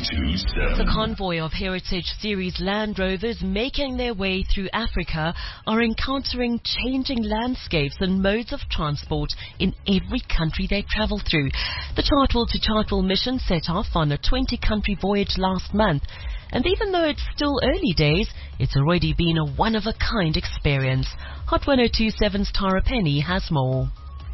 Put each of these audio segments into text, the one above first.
1027. The convoy of Heritage Series Land Rovers making their way through Africa are encountering changing landscapes and modes of transport in every country they travel through. The Chartwell to Chartwell mission set off on a 20-country voyage last month. And even though it's still early days, it's already been a one-of-a-kind experience. Hot 1027's Tara Penny has more.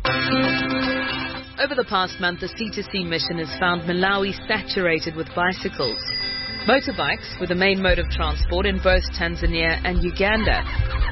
Over the past month, the C2C mission has found Malawi saturated with bicycles. Motorbikes were the main mode of transport in both Tanzania and Uganda.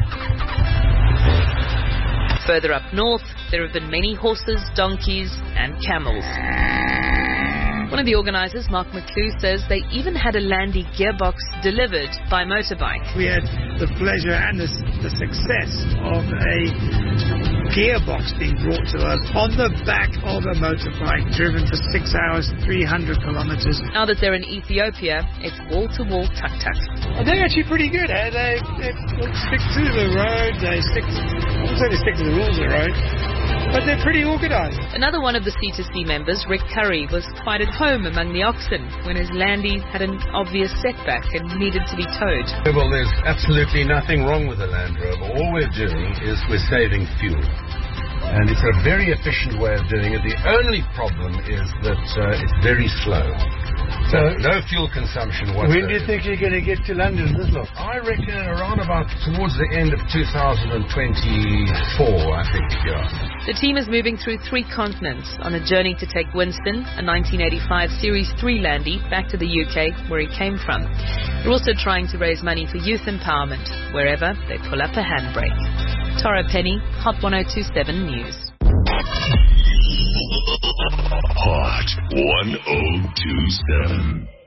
Further up north, there have been many horses, donkeys and camels. One of the organisers, Mark McClue, says they even had a Landy gearbox delivered by motorbike. We had the pleasure and the success of a gearbox being brought to us on the back of a motorbike, driven for 6 hours, 300 kilometres. Now that they're in Ethiopia, it's wall-to-wall tuk-tuk. They're actually pretty good. They stick to the road. I wouldn't say they stick to the rules of the road, but they're pretty organised. Another one of the C2C members, Rick Curry, was quite at home among the oxen when his Landy had an obvious setback and needed to be towed. Well, there's absolutely nothing wrong with the Land Rover. All we're doing is we're saving fuel. And it's a very efficient way of doing it. The only problem is that it's very slow. So no fuel consumption whatsoever. When do you think you're going to get to London this lot? I reckon around about towards the end of 2024, I think, yeah. The team is moving through 3 continents on a journey to take Winston, a 1985 Series 3 Landy, back to the UK, where he came from. They're also trying to raise money for youth empowerment, wherever they pull up a handbrake. Tara Penny, Hot 1027 News. Hot 1027.